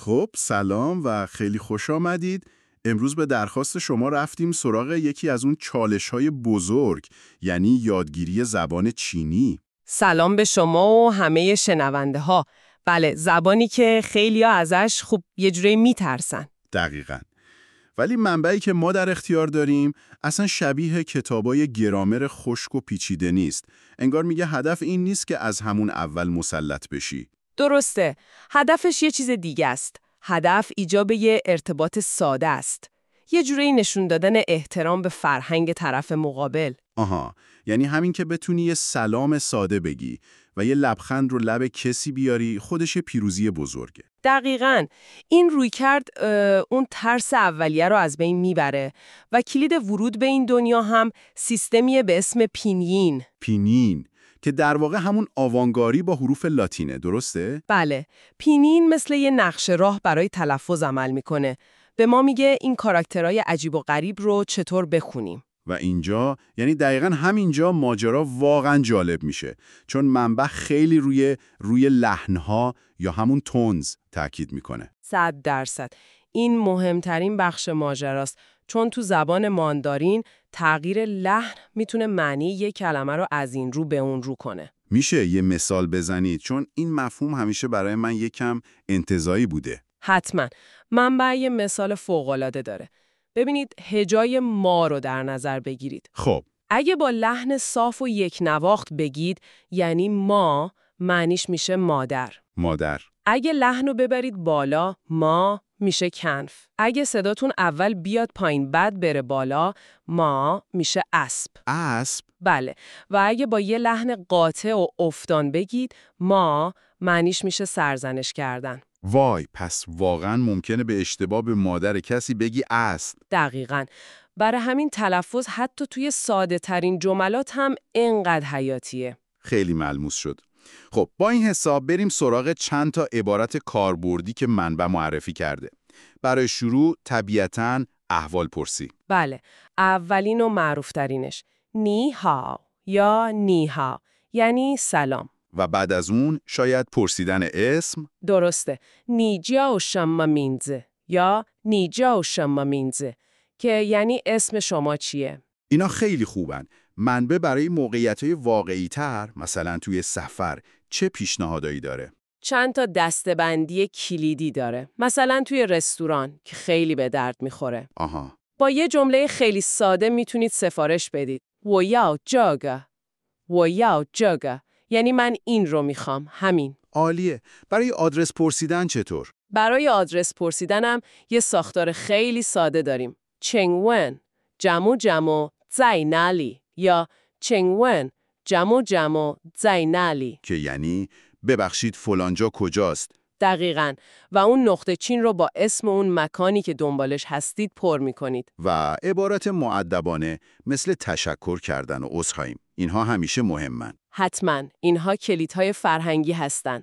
خب سلام و خیلی خوش آمدید. امروز به درخواست شما رفتیم سراغ یکی از اون چالش‌های بزرگ، یعنی یادگیری زبان چینی. سلام به شما و همه شنونده ها. بله، زبانی که خیلیا ازش یه جوری میترسن. دقیقاً. ولی منبعی که ما در اختیار داریم اصلا شبیه کتابای گرامر خشک و پیچیده نیست. انگار میگه هدف این نیست که از همون اول مسلط بشی. درسته. هدفش یه چیز دیگه است. هدف ایجاب یه ارتباط ساده است. یه جوری نشون دادن احترام به فرهنگ طرف مقابل. آها، یعنی همین که بتونی یه سلام ساده بگی و یه لبخند رو لب کسی بیاری خودش یه پیروزی بزرگه. دقیقاً. این رویکرد اون ترس اولیه رو از بین میبره و کلید ورود به این دنیا هم سیستمیه به اسم پینیین. پینین که در واقع همون آوانگاری با حروف لاتینه، درسته؟ بله، پینین مثل یه نقشه راه برای تلفظ عمل میکنه. به ما میگه این کاراکترهای عجیب و غریب رو چطور بخونیم. و اینجا، یعنی دقیقاً همینجا ماجرا واقعاً جالب میشه، چون منبع خیلی روی لحنها یا همون تونز تاکید میکنه. 100%. این مهمترین بخش ماجراست، چون تو زبان ماندارین تغییر لحن میتونه معنی یک کلمه رو از این رو به اون رو کنه. میشه یه مثال بزنید؟ چون این مفهوم همیشه برای من یکم انتزاعی بوده. حتما. منبع یه مثال فوق‌العاده داره. ببینید، هجای ما رو در نظر بگیرید. خب اگه با لحن صاف و یک نواخت بگید، یعنی ما، معنیش میشه مادر. مادر. اگه لحن رو ببرید بالا، ما میشه کنف. اگه صداتون اول بیاد پایین بعد بره بالا، ما میشه اسب. اسب؟ بله. و اگه با یه لحن قاطع و افتان بگید، ما، معنیش میشه سرزنش کردن. وای، پس واقعاً ممکنه به اشتباه به مادر کسی بگی اسب. دقیقاً. برای همین تلفظ حتی توی ساده ترین جملات هم اینقدر حیاتیه. خیلی ملموس شد. خب با این حساب بریم سراغ چند تا عبارت کاربردی که منبع معرفی کرده. برای شروع طبیعتاً احوال پرسی. بله، اولین و معروف ترینش نی هاو یا نی ها، یعنی سلام. و بعد از اون شاید پرسیدن اسم. درسته، نی جاو شما مینزه یا نی جاو شما مینزه، که یعنی اسم شما چیه؟ اینا خیلی خوبن. منبع برای موقعیت‌های واقعی‌تر، مثلا توی سفر، چه پیشنهادایی داره؟ چند تا دسته‌بندی کلیدی داره. مثلا توی رستوران که خیلی به درد میخوره. آها. با یه جمله خیلی ساده میتونید سفارش بدید. 我要这个 我要这个 یعنی من این رو میخوام، همین. عالیه. برای آدرس پرسیدن چطور؟ برای آدرس پرسیدنم یه ساختار خیلی ساده داریم. 请问 جمع جمع 在哪里 یا 请问 جمع جمع 在哪里 که یعنی ببخشید فلانجا کجاست؟ دقیقاً. و اون نقطه چین رو با اسم اون مکانی که دنبالش هستید پر می‌کنید. و عبارت مؤدبانه مثل تشکر کردن و عذرخواهیم. اینها همیشه مهمن. حتماً. اینها کلیدهای فرهنگی هستن.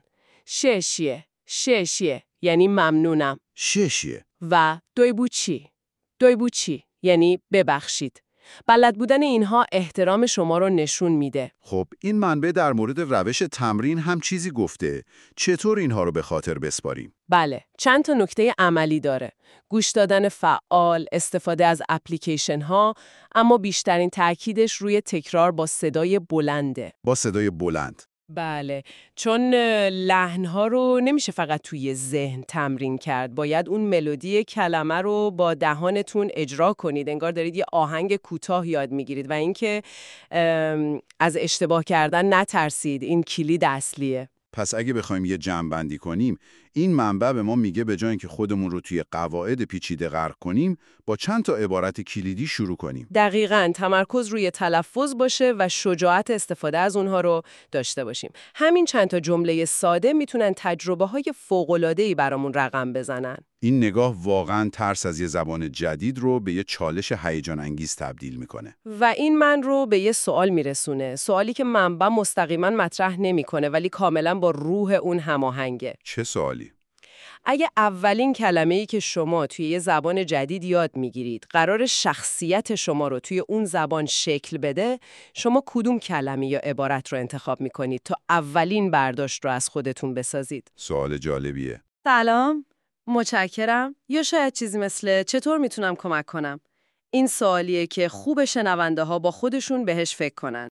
ششیه، ششیه یعنی ممنونم. ششیه. و دویبوچی، دویبوچی یعنی ببخشید. بلد بودن اینها احترام شما رو نشون میده. خب این منبع در مورد روش تمرین هم چیزی گفته. چطور اینها رو به خاطر بسپاریم؟ بله، چند تا نکته عملی داره. گوش دادن فعال، استفاده از اپلیکیشن ها، اما بیشترین تأکیدش روی تکرار با صدای بلنده. با صدای بلند. بله، چون لحن‌ها رو نمیشه فقط توی ذهن تمرین کرد. باید اون ملودی کلمه رو با دهانتون اجرا کنید. انگار دارید یه آهنگ کوتاه یاد میگیرید و اینکه از اشتباه کردن نترسید. این کلید اصلیه. پس اگه بخوایم یه جمع‌بندی کنیم، این منبع به ما میگه به جای اینکه خودمون رو توی قواعد پیچیده غرق کنیم، با چند تا عبارت کلیدی شروع کنیم. دقیقاً. تمرکز روی تلفظ باشه و شجاعت استفاده از اونها رو داشته باشیم. همین چند تا جمله ساده میتونن تجربه‌های فوق‌العاده‌ای برامون رقم بزنن. این نگاه واقعاً ترس از یه زبان جدید رو به یه چالش هیجان انگیز تبدیل میکنه. و این من رو به یه سوال میرسونه. سوالی که منبع مستقیما مطرح نمیکنه ولی کاملا با روح اون هماهنگه. چه سوالی؟ اگه اولین کلمه‌ای که شما توی یه زبان جدید یاد میگیرید قرار شخصیت شما رو توی اون زبان شکل بده، شما کدوم کلمه یا عبارت رو انتخاب میکنید تا اولین برداشت رو از خودتون بسازید؟ سوال جالبیه. سلام، متشکرم. یا شاید چیزی مثل چطور میتونم کمک کنم؟ این سوالیه که خوب شنونده ها با خودشون بهش فکر کنن.